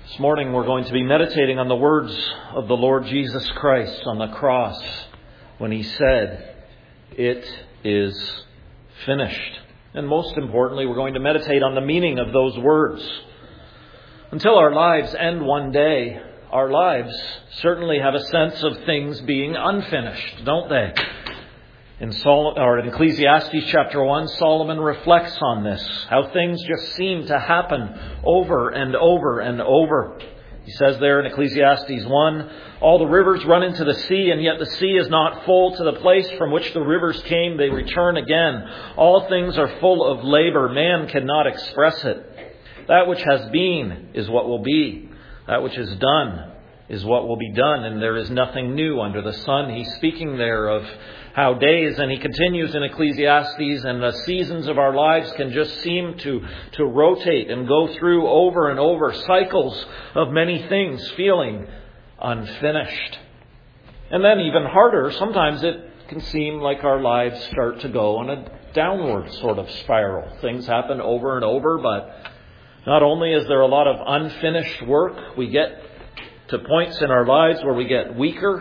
This morning we're going to be meditating on the words of the Lord Jesus Christ on the cross when He said, "It is finished." And most importantly, we're going to meditate on the meaning of those words. Until our lives end one day, our lives certainly have a sense of things being unfinished, don't they? In Ecclesiastes chapter 1, Solomon reflects on this, how things just seem to happen over and over and over. He says there in Ecclesiastes 1, "All the rivers run into the sea, and yet the sea is not full. To the place from which the rivers came, they return again. All things are full of labor. Man cannot express it. That which has been is what will be. That which is done is what will be done, and there is nothing new under the sun." He's speaking there of how days, and he continues in Ecclesiastes, and the seasons of our lives can just seem to rotate and go through over and over cycles of many things feeling unfinished. And then even harder, sometimes it can seem like our lives start to go on a downward sort of spiral. Things happen over and over, but not only is there a lot of unfinished work, we get to points in our lives where we get weaker.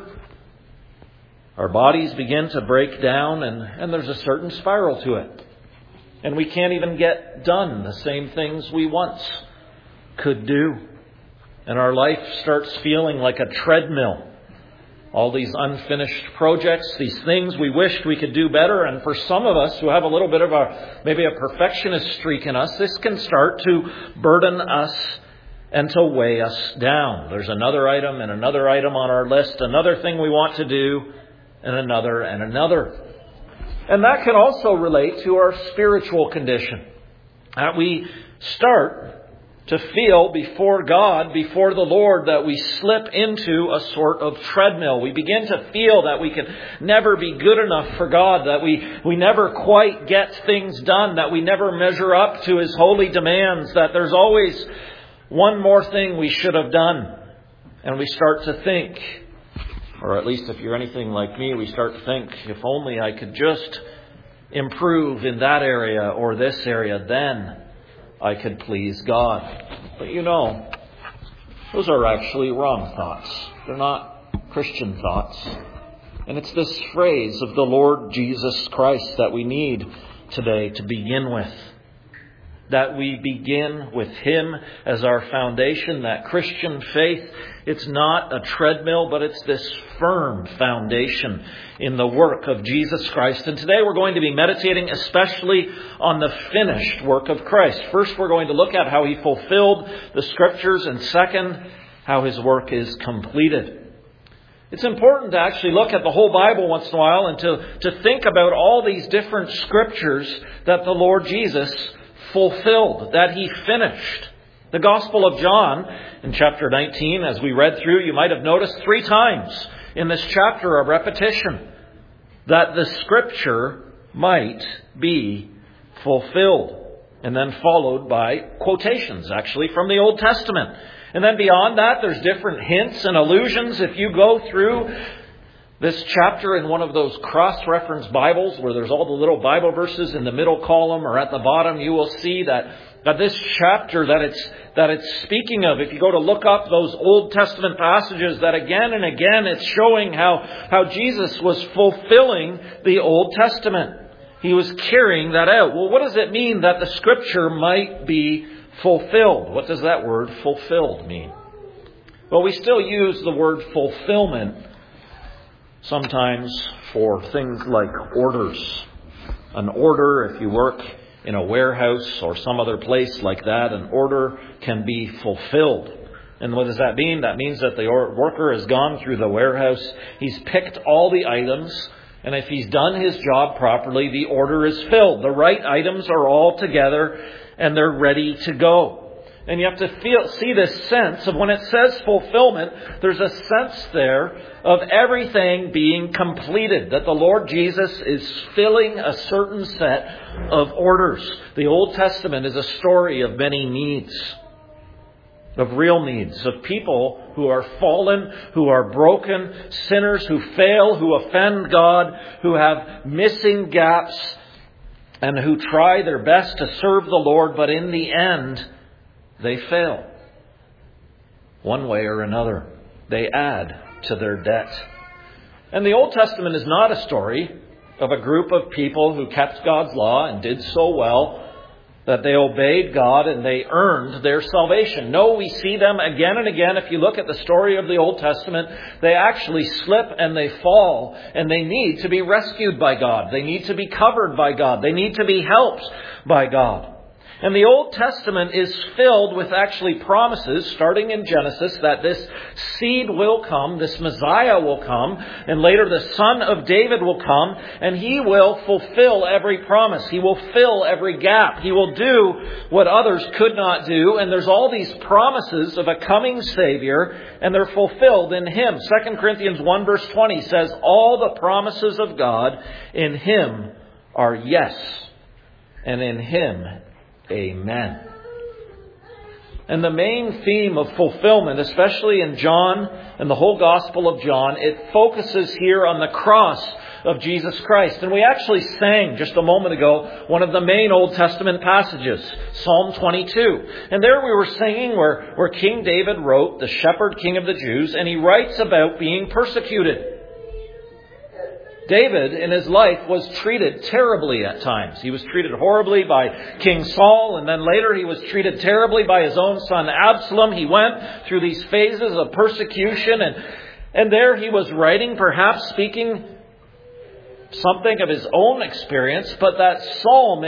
Our bodies begin to break down, and there's a certain spiral to it. And we can't even get done the same things we once could do. And our life starts feeling like a treadmill. All these unfinished projects, these things we wished we could do better. And for some of us who have a little bit of maybe a perfectionist streak in us, this can start to burden us and to weigh us down. There's another item and another item on our list, another thing we want to do, and another and another. And that can also relate to our spiritual condition. That we start to feel before God, before the Lord, that we slip into a sort of treadmill. We begin to feel that we can never be good enough for God, that we never quite get things done, that we never measure up to His holy demands, that there's always one more thing we should have done. And we start to think, or at least if you're anything like me, we start to think, if only I could just improve in that area or this area, then I could please God. But those are actually wrong thoughts. They're not Christian thoughts. And it's this phrase of the Lord Jesus Christ that we need today to begin with. That we begin with Him as our foundation, that Christian faith. It's not a treadmill, but it's this firm foundation in the work of Jesus Christ. And today we're going to be meditating especially on the finished work of Christ. First, we're going to look at how He fulfilled the Scriptures, and second, how His work is completed. It's important to actually look at the whole Bible once in a while and to think about all these different Scriptures that the Lord Jesus fulfilled, that He finished. The Gospel of John in chapter 19, as we read through, you might have noticed 3 times in this chapter a repetition that the Scripture might be fulfilled. And then followed by quotations, actually, from the Old Testament. And then beyond that, there's different hints and allusions. If you go through this chapter in one of those cross-reference Bibles where there's all the little Bible verses in the middle column or at the bottom, you will see that this chapter that it's speaking of, if you go to look up those Old Testament passages, that again and again it's showing how Jesus was fulfilling the Old Testament. He was carrying that out. Well, what does it mean that the Scripture might be fulfilled? What does that word fulfilled mean? Well, we still use the word fulfillment sometimes for things like orders. An order, if you work in a warehouse or some other place like that, an order can be fulfilled. And what does that mean? That means that the worker has gone through the warehouse, he's picked all the items, and if he's done his job properly, the order is filled. The right items are all together and they're ready to go. And you have to see this sense of when it says fulfillment, there's a sense there of everything being completed. That the Lord Jesus is filling a certain set of orders. The Old Testament is a story of many needs. Of real needs. Of people who are fallen, who are broken, sinners who fail, who offend God, who have missing gaps, and who try their best to serve the Lord, but in the end, they fail. one way or another. They add to their debt. And the Old Testament is not a story of a group of people who kept God's law and did so well that they obeyed God and they earned their salvation. No, we see them again and again. If you look at the story of the Old Testament, they actually slip and they fall, and they need to be rescued by God. They need to be covered by God. They need to be helped by God. And the Old Testament is filled with actually promises, starting in Genesis, that this seed will come, this Messiah will come, and later the Son of David will come, and He will fulfill every promise. He will fill every gap. He will do what others could not do. And there's all these promises of a coming Savior, and they're fulfilled in Him. 2 Corinthians 1 verse 20 says, all the promises of God in Him are yes, and in Him amen. And the main theme of fulfillment, especially in John and the whole Gospel of John, it focuses here on the cross of Jesus Christ. And we actually sang just a moment ago one of the main Old Testament passages, Psalm 22. And there we were singing where King David wrote, the shepherd king of the Jews, and he writes about being persecuted. David, in his life, was treated terribly at times. He was treated horribly by King Saul, and then later he was treated terribly by his own son Absalom. He went through these phases of persecution, and there he was writing, perhaps speaking something of his own experience, but that psalm,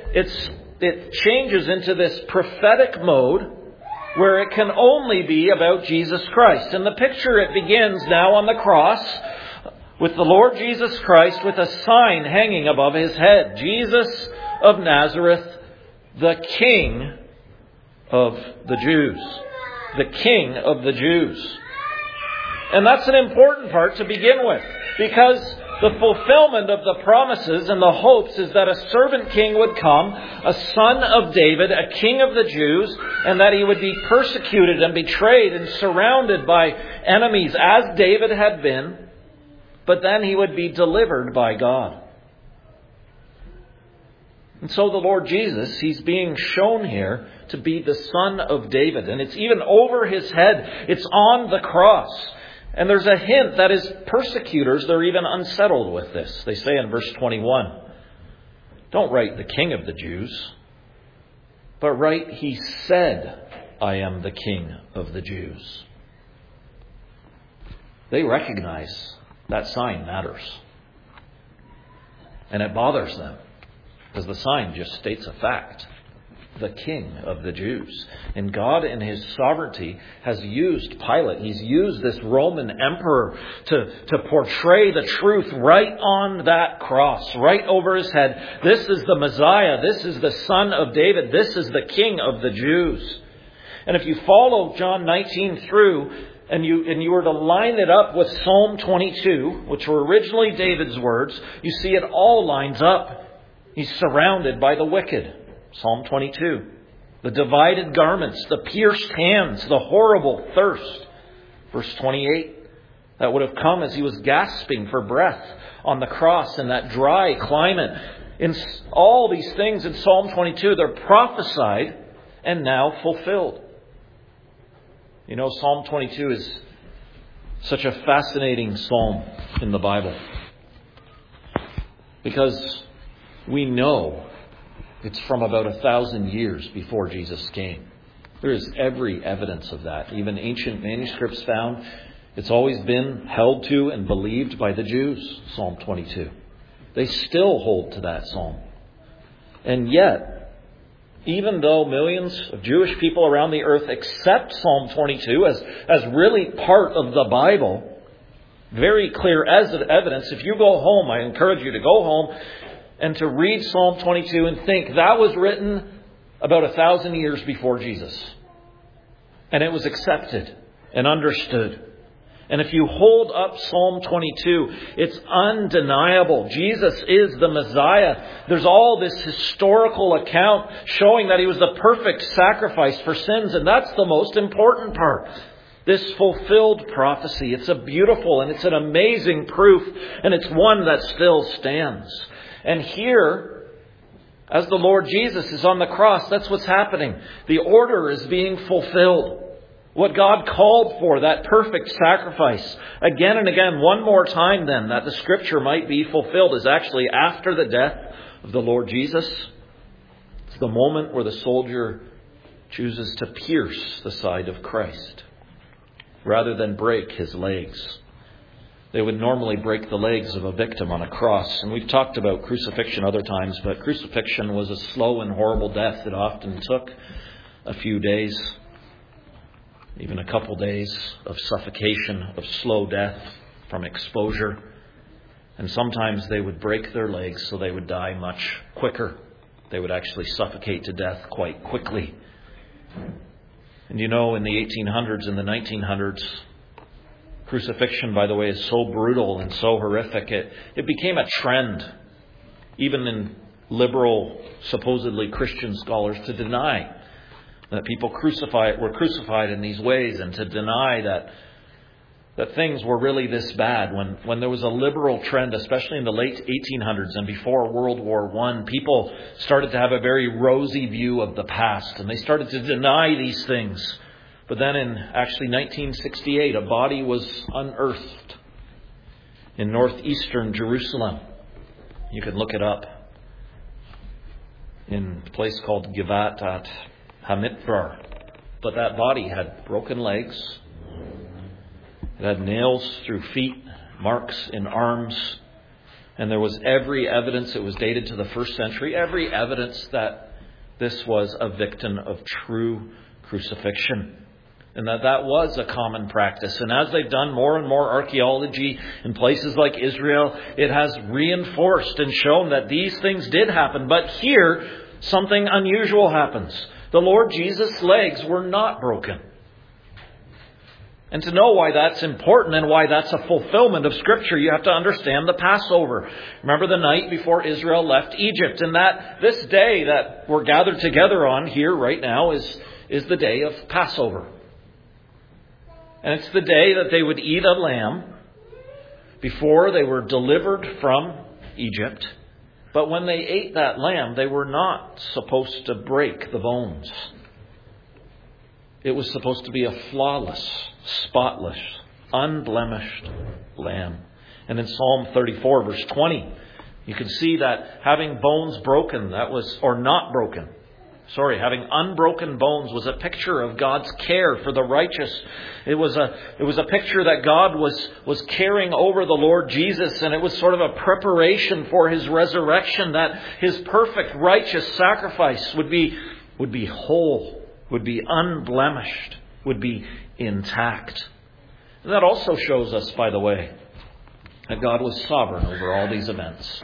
it changes into this prophetic mode where it can only be about Jesus Christ. And the picture, it begins now on the cross, with the Lord Jesus Christ with a sign hanging above His head. Jesus of Nazareth, the King of the Jews. The King of the Jews. And that's an important part to begin with, because the fulfillment of the promises and the hopes is that a servant king would come, a son of David, a king of the Jews, and that he would be persecuted and betrayed and surrounded by enemies as David had been. But then he would be delivered by God. And so the Lord Jesus, He's being shown here to be the Son of David. And it's even over His head. It's on the cross. And there's a hint that His persecutors, they're even unsettled with this. They say in verse 21, don't write the King of the Jews, but write, He said, I am the King of the Jews. They recognize that sign matters. And it bothers them, because the sign just states a fact. The King of the Jews. And God in His sovereignty has used Pilate. He's used this Roman emperor to portray the truth right on that cross, right over His head. This is the Messiah. This is the Son of David. This is the King of the Jews. And if you follow John 19 through, and you were to line it up with Psalm 22, which were originally David's words, you see it all lines up. He's surrounded by the wicked. Psalm 22. The divided garments, the pierced hands, the horrible thirst. Verse 28. That would have come as He was gasping for breath on the cross in that dry climate. In all these things in Psalm 22, they're prophesied and now fulfilled. You know, Psalm 22 is such a fascinating psalm in the Bible, because we know it's from about 1,000 years before Jesus came. There is every evidence of that. Even ancient manuscripts found it's always been held to and believed by the Jews, Psalm 22. They still hold to that psalm. And yet, even though millions of Jewish people around the earth accept Psalm 22 as really part of the Bible, very clear as evidence, if you go home, I encourage you to go home and to read Psalm 22 and think that was written about 1,000 years before Jesus. And it was accepted and understood. And if you hold up Psalm 22, it's undeniable. Jesus is the Messiah. There's all this historical account showing that He was the perfect sacrifice for sins. And that's the most important part. This fulfilled prophecy. It's a beautiful and it's an amazing proof. And it's one that still stands. And here, as the Lord Jesus is on the cross, that's what's happening. The order is being fulfilled. What God called for, that perfect sacrifice, again and again, one more time then, that the Scripture might be fulfilled, is actually after the death of the Lord Jesus. It's the moment where the soldier chooses to pierce the side of Christ rather than break his legs. They would normally break the legs of a victim on a cross. And we've talked about crucifixion other times, but crucifixion was a slow and horrible death. It often took a few days, even a couple days of suffocation, of slow death from exposure. And sometimes they would break their legs so they would die much quicker. They would actually suffocate to death quite quickly. And you know, in the 1800s and the 1900s, crucifixion, by the way, is so brutal and so horrific. It became a trend, even in liberal, supposedly Christian scholars, to deny that people were crucified in these ways, and to deny that things were really this bad. When there was a liberal trend, especially in the late 1800s and before World War I, people started to have a very rosy view of the past, and they started to deny these things. But then in actually 1968, a body was unearthed in northeastern Jerusalem. You can look it up in a place called Givat HaMitbar. But that body had broken legs. It had nails through feet, marks in arms. And there was every evidence, it was dated to the first century, every evidence that this was a victim of true crucifixion. And that was a common practice. And as they've done more and more archaeology in places like Israel, it has reinforced and shown that these things did happen. But here, something unusual happens. The Lord Jesus' legs were not broken. And to know why that's important and why that's a fulfillment of Scripture, you have to understand the Passover. Remember the night before Israel left Egypt. And that this day that we're gathered together on here right now is the day of Passover. And it's the day that they would eat a lamb before they were delivered from Egypt. But when they ate that lamb, they were not supposed to break the bones. It was supposed to be a flawless, spotless, unblemished lamb. And in Psalm 34, verse 20, you can see that having bones broken, having unbroken bones was a picture of God's care for the righteous. It was a picture that God was caring over the Lord Jesus, and it was sort of a preparation for His resurrection, that His perfect righteous sacrifice would be whole, would be unblemished, would be intact. And that also shows us, by the way, that God was sovereign over all these events.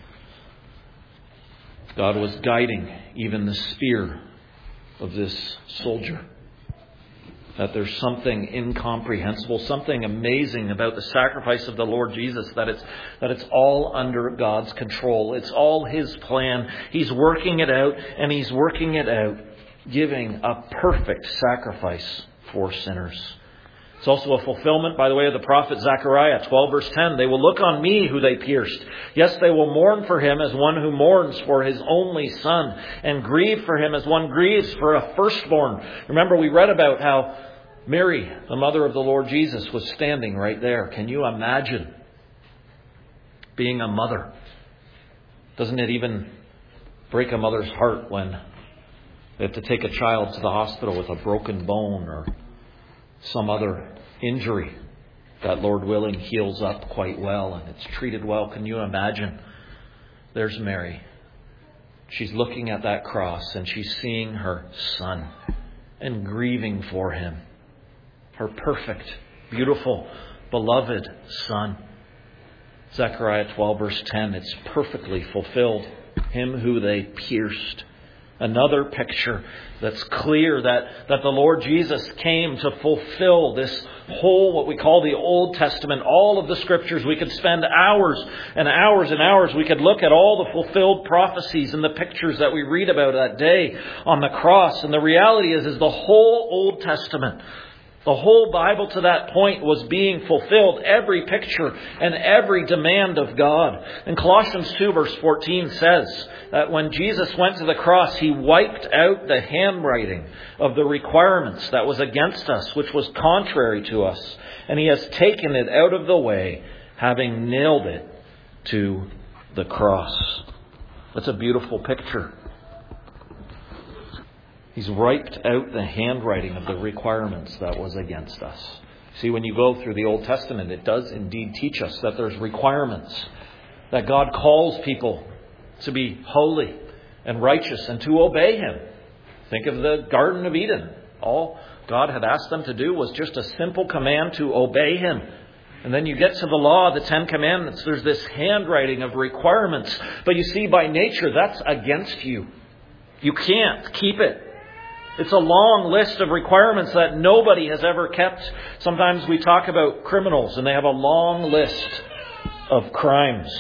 God was guiding even the spear of this soldier. That there's something incomprehensible, something amazing about the sacrifice of the Lord Jesus, that it's all under God's control. It's all His plan. He's working it out, and He's working it out, giving a perfect sacrifice for sinners. It's also a fulfillment, by the way, of the prophet Zechariah 12 verse 10. They will look on me who they pierced. Yes, they will mourn for him as one who mourns for his only son, and grieve for him as one grieves for a firstborn. Remember, we read about how Mary, the mother of the Lord Jesus, was standing right there. Can you imagine being a mother? Doesn't it even break a mother's heart when they have to take a child to the hospital with a broken bone or some other injury that, Lord willing, heals up quite well and it's treated well? Can you imagine? There's Mary. She's looking at that cross and she's seeing her son and grieving for him. Her perfect, beautiful, beloved son. Zechariah 12 verse 10, it's perfectly fulfilled. Him who they pierced. Another picture that's clear that the Lord Jesus came to fulfill this whole, what we call the Old Testament, all of the Scriptures. We could spend hours and hours and hours. We could look at all the fulfilled prophecies and the pictures that we read about that day on the cross. And the reality is the whole Old Testament The whole Bible to that point was being fulfilled, every picture and every demand of God. And Colossians 2 verse 14 says that when Jesus went to the cross, He wiped out the handwriting of the requirements that was against us, which was contrary to us. And He has taken it out of the way, having nailed it to the cross. That's a beautiful picture. He's wiped out the handwriting of the requirements that was against us. See, when you go through the Old Testament, it does indeed teach us that there's requirements, that God calls people to be holy and righteous and to obey Him. Think of the Garden of Eden. All God had asked them to do was just a simple command to obey Him. And then you get to the law, the Ten Commandments. There's this handwriting of requirements. But you see, by nature, that's against you. You can't keep it. It's a long list of requirements that nobody has ever kept. Sometimes we talk about criminals and they have a long list of crimes.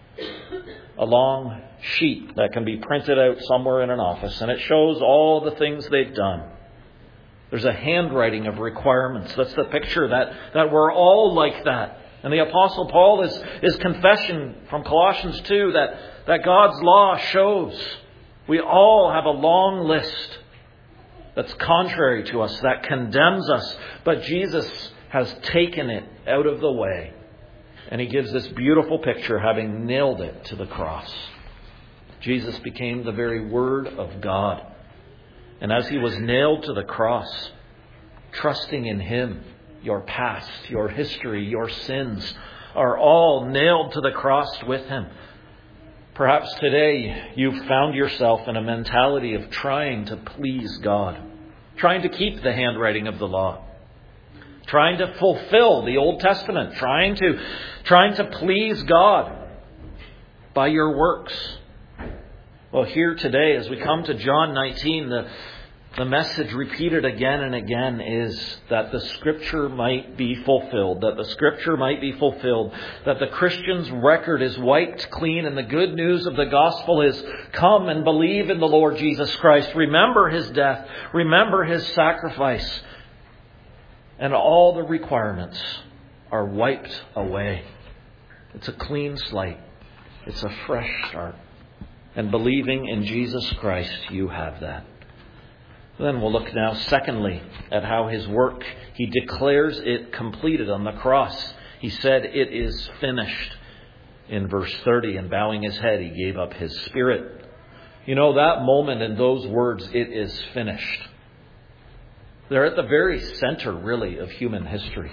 A long sheet that can be printed out somewhere in an office. And it shows all the things they've done. There's a handwriting of requirements. That's the picture that we're all like that. And the Apostle Paul is confession from Colossians 2 that God's law shows we all have a long list that's contrary to us, that condemns us. But Jesus has taken it out of the way. And He gives this beautiful picture, having nailed it to the cross. Jesus became the very Word of God. And as He was nailed to the cross, trusting in Him, your past, your history, your sins are all nailed to the cross with Him. Perhaps today you've found yourself in a mentality of trying to please God, trying to keep the handwriting of the law, trying to fulfill the Old Testament, trying to please God by your works. Well, here today, as we come to John 19, the message repeated again and again is that the Scripture might be fulfilled, that the Scripture might be fulfilled, that the Christian's record is wiped clean, and the good news of the gospel is, come and believe in the Lord Jesus Christ. Remember His death. Remember His sacrifice. And all the requirements are wiped away. It's a clean slate. It's a fresh start. And believing in Jesus Christ, you have that. Then we'll look now, secondly, at how His work, He declares it completed on the cross. He said, it is finished. In verse 30, and bowing His head, He gave up His spirit. You know, that moment and those words, it is finished. They're at the very center, really, of human history.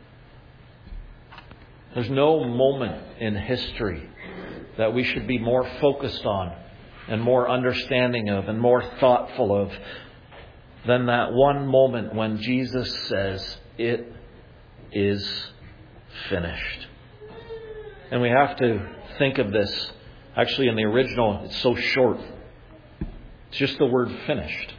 There's no moment in history that we should be more focused on and more understanding of and more thoughtful of than that one moment when Jesus says, it is finished. And we have to think of this. Actually, in the original, it's so short. It's just the word finished.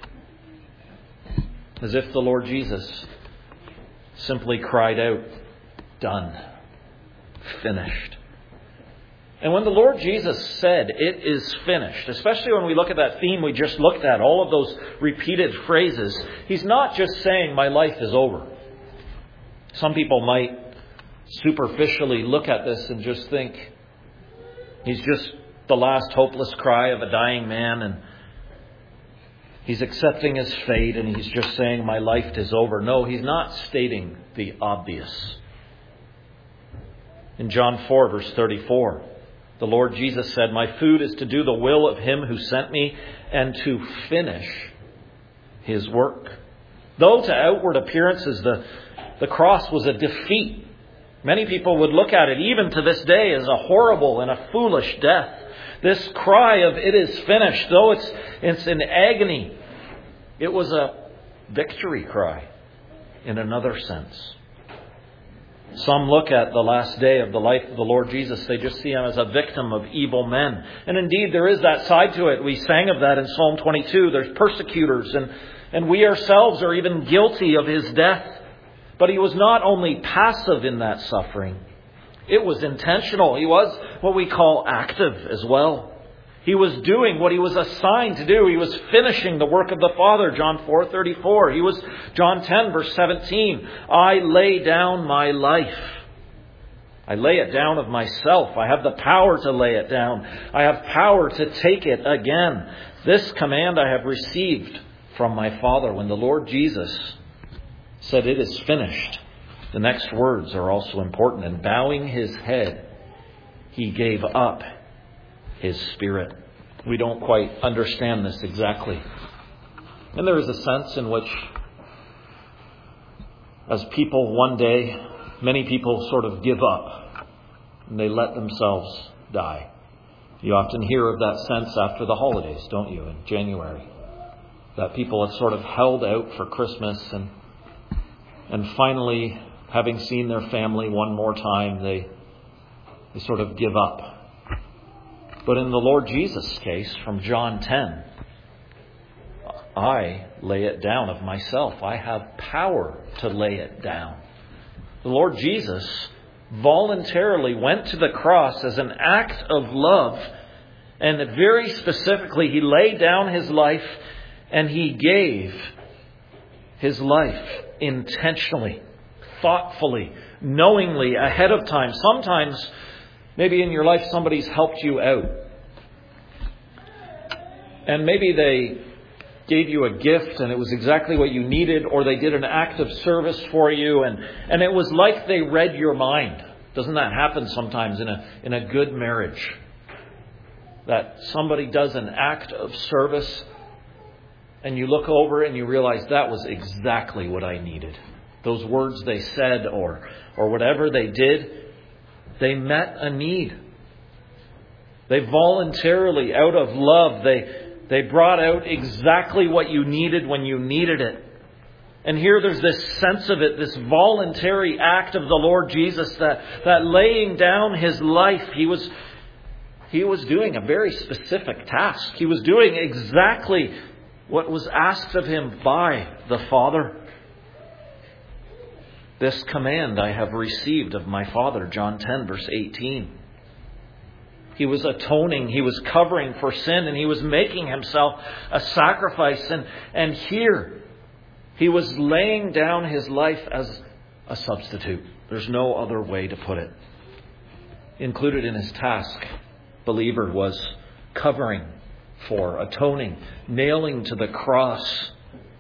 As if the Lord Jesus simply cried out, done, finished. And when the Lord Jesus said, it is finished, especially when we look at that theme we just looked at, all of those repeated phrases, He's not just saying, my life is over. Some people might superficially look at this and just think, He's just the last hopeless cry of a dying man, and He's accepting his fate, and He's just saying, my life is over. No, He's not stating the obvious. In John 4, verse 34, the Lord Jesus said, my food is to do the will of Him who sent me and to finish His work. Though to outward appearances the cross was a defeat, many people would look at it even to this day as a horrible and a foolish death. This cry of it is finished, though it's in agony, it was a victory cry in another sense. Some look at the last day of the life of the Lord Jesus. They just see Him as a victim of evil men. And indeed, there is that side to it. We sang of that in Psalm 22. There's persecutors, and we ourselves are even guilty of His death. But He was not only passive in that suffering. It was intentional. He was what we call active as well. He was doing what he was assigned to do. He was finishing the work of the Father, John 4:34. He was, John 10, verse 17, I lay down my life. I lay it down of myself. I have the power to lay it down. I have power to take it again. This command I have received from my Father. When the Lord Jesus said it is finished, the next words are also important. And bowing his head, he gave up his spirit. We don't quite understand this exactly. And there is a sense in which, as people one day, many people sort of give up and they let themselves die. You often hear of that sense after the holidays, don't you, in January? That people have sort of held out for Christmas and finally, having seen their family one more time, they sort of give up. But in the Lord Jesus' case, from John 10, I lay it down of myself. I have power to lay it down. The Lord Jesus voluntarily went to the cross as an act of love, and very specifically, he laid down his life and he gave his life intentionally, thoughtfully, knowingly, ahead of time. Sometimes, maybe in your life, somebody's helped you out. And maybe they gave you a gift and it was exactly what you needed, or they did an act of service for you and it was like they read your mind. Doesn't that happen sometimes in a good marriage? That somebody does an act of service and you look over and you realize that was exactly what I needed. Those words they said or whatever they did, they met a need. They voluntarily, out of love, they brought out exactly what you needed when you needed it. And here there's this sense of it, this voluntary act of the Lord Jesus, that laying down his life, he was doing a very specific task. He was doing exactly what was asked of him by the Father. This command I have received of my Father, John 10, verse 18. He was atoning, he was covering for sin, and he was making himself a sacrifice. And here, he was laying down his life as a substitute. There's no other way to put it. Included in his task, believer, was covering for, atoning, nailing to the cross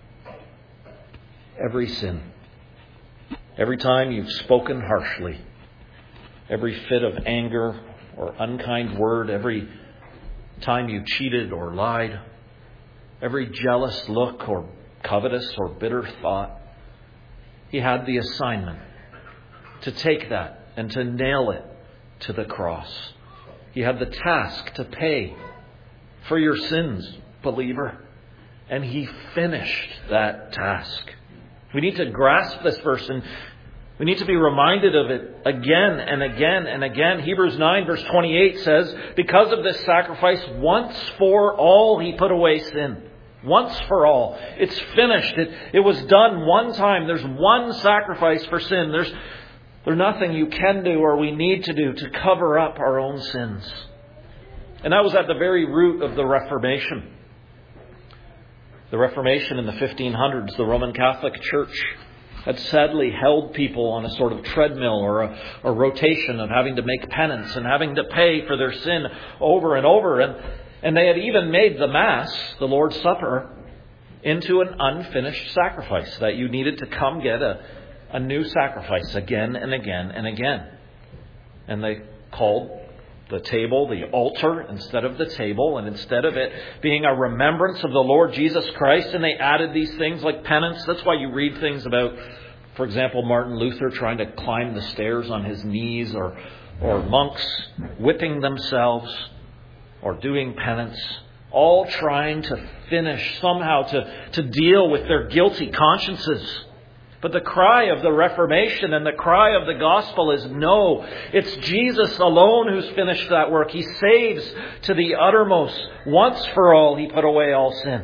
every sin. Every time you've spoken harshly, every fit of anger or unkind word, every time you cheated or lied, every jealous look or covetous or bitter thought, he had the assignment to take that and to nail it to the cross. He had the task to pay for your sins, believer, and he finished that task. We need to grasp this verse, and we need to be reminded of it again and again and again. Hebrews 9 verse 28 says, because of this sacrifice, once for all he put away sin. Once for all. It's finished. It was done one time. There's one sacrifice for sin. There's nothing you can do or we need to do to cover up our own sins. And that was at the very root of the Reformation. The Reformation in the 1500s, the Roman Catholic Church had sadly held people on a sort of treadmill or a rotation of having to make penance and having to pay for their sin over and over. And they had even made the Mass, the Lord's Supper, into an unfinished sacrifice, that you needed to come get a new sacrifice again and again and again. And they called the table the altar instead of the table, and instead of it being a remembrance of the Lord Jesus Christ, and they added these things like penance. That's why you read things about, for example, Martin Luther trying to climb the stairs on his knees, or monks whipping themselves, or doing penance, all trying to finish somehow to deal with their guilty consciences. But the cry of the Reformation and the cry of the gospel is no. It's Jesus alone who's finished that work. He saves to the uttermost. Once for all, he put away all sin.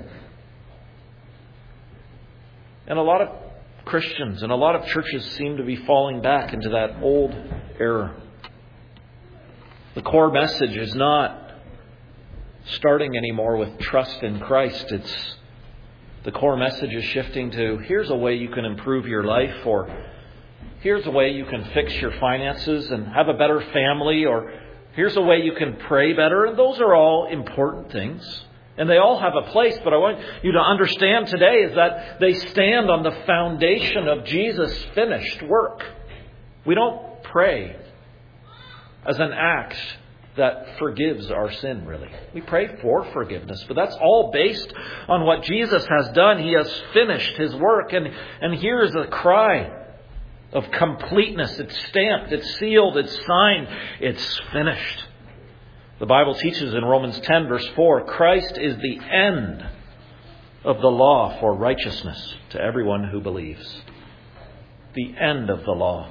And a lot of Christians and a lot of churches seem to be falling back into that old error. The core message is not starting anymore with trust in Christ. The core message is shifting to, here's a way you can improve your life, or here's a way you can fix your finances and have a better family, or here's a way you can pray better. And those are all important things. And they all have a place, but I want you to understand today is that they stand on the foundation of Jesus' finished work. We don't pray as an act that forgives our sin, really. We pray for forgiveness, but that's all based on what Jesus has done. He has finished His work, and here is a cry of completeness. It's stamped, it's sealed, it's signed, it's finished. The Bible teaches in Romans 10 verse 4, Christ is the end of the law for righteousness to everyone who believes. The end of the law.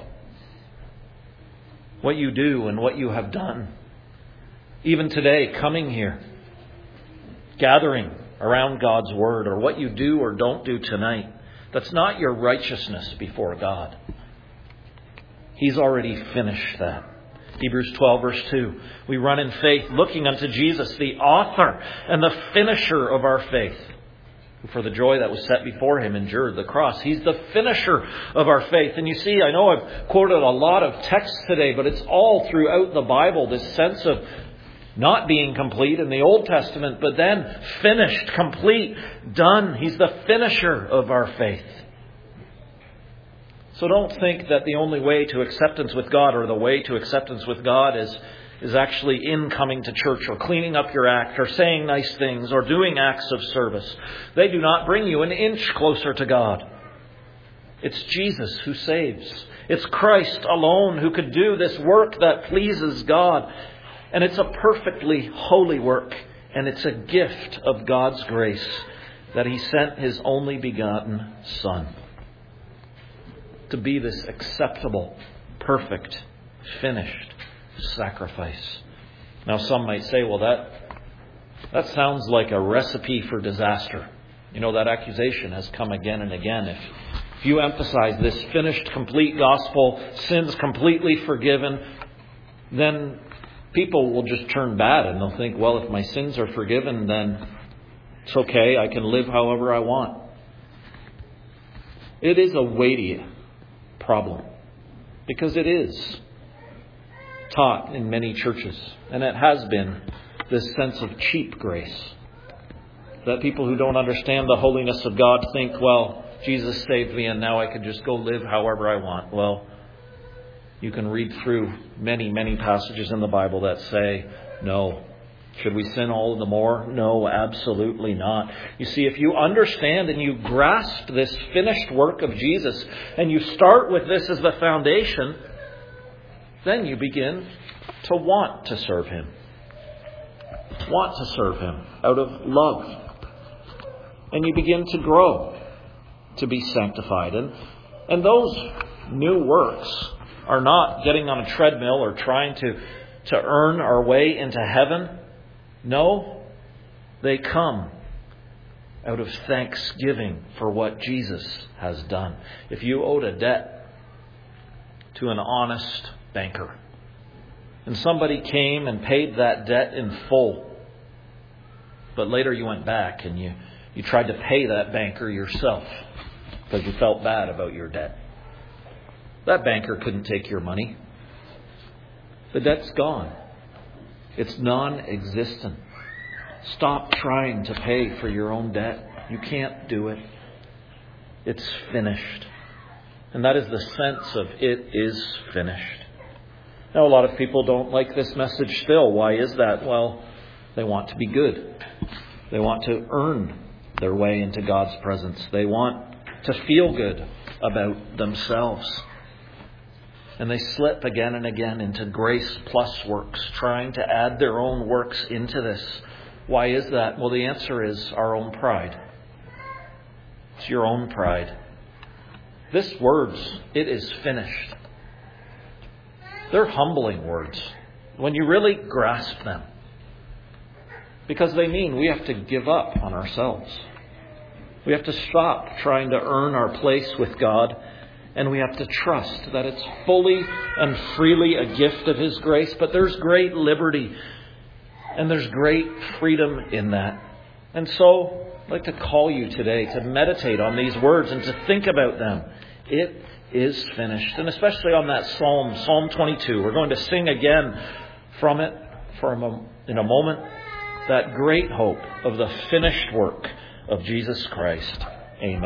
What you do and what you have done. Even today, coming here, gathering around God's Word, or what you do or don't do tonight, that's not your righteousness before God. He's already finished that. Hebrews 12 verse 2. We run in faith looking unto Jesus, the author and the finisher of our faith, who for the joy that was set before Him endured the cross. He's the finisher of our faith. And you see, I know I've quoted a lot of texts today, but it's all throughout the Bible, this sense of not being complete in the Old Testament, but then finished, complete, done. He's the finisher of our faith. So don't think that the only way to acceptance with God, or the way to acceptance with God, is actually in coming to church, or cleaning up your act, or saying nice things, or doing acts of service. They do not bring you an inch closer to God. It's Jesus who saves. It's Christ alone who could do this work that pleases God. And it's a perfectly holy work. And it's a gift of God's grace that He sent His only begotten Son to be this acceptable, perfect, finished sacrifice. Now some might say, well, that sounds like a recipe for disaster. You know, that accusation has come again and again. If you emphasize this finished, complete gospel, sins completely forgiven, then people will just turn bad and they'll think, well, if my sins are forgiven, then it's okay. I can live however I want. It is a weighty problem, because it is taught in many churches, and it has been this sense of cheap grace, that people who don't understand the holiness of God think, well, Jesus saved me and now I could just go live however I want. Well, you can read through many, many passages in the Bible that say, no. Should we sin all the more? No, absolutely not. You see, if you understand and you grasp this finished work of Jesus, and you start with this as the foundation, then you begin to want to serve Him. Want to serve Him out of love. And you begin to grow, to be sanctified. And those new works are not getting on a treadmill or trying to earn our way into heaven. No, they come out of thanksgiving for what Jesus has done. If you owed a debt to an honest banker, and somebody came and paid that debt in full, but later you went back and you tried to pay that banker yourself because you felt bad about your debt, that banker couldn't take your money. The debt's gone. It's non-existent. Stop trying to pay for your own debt. You can't do it. It's finished. And that is the sense of it is finished. Now, a lot of people don't like this message still. Why is that? Well, they want to be good. They want to earn their way into God's presence. They want to feel good about themselves. And they slip again and again into grace plus works, trying to add their own works into this. Why is that? Well, the answer is our own pride. It's your own pride. This words, it is finished. They're humbling words when you really grasp them. Because they mean we have to give up on ourselves. We have to stop trying to earn our place with God. And we have to trust that it's fully and freely a gift of His grace. But there's great liberty And there's great freedom in that. And so, I'd like to call you today to meditate on these words and to think about them. It is finished. And especially on that psalm, Psalm 22. We're going to sing again from it in a moment. That great hope of the finished work of Jesus Christ. Amen.